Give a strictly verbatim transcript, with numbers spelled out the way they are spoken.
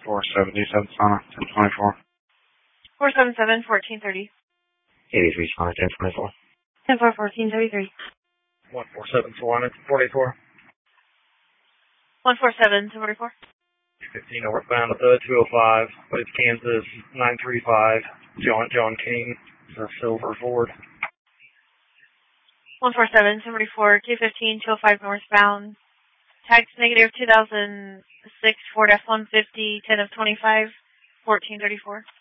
four seventy-seven Sana, ten twenty-four. four seven seven, fourteen thirty. eighty-three Sana, ten twenty-four. ten four, fourteen thirty-three. one four seven, Solana, forty-four. one four seven, two forty-four. fifteen northbound at the two oh five, but it's Kansas, nine three five, John John King, it's a silver Ford. one four seven, two forty-four, two fifteen, two oh five northbound. Tax negative two thousand six Ford F one fifty, ten of twenty-five, fourteen thirty-four.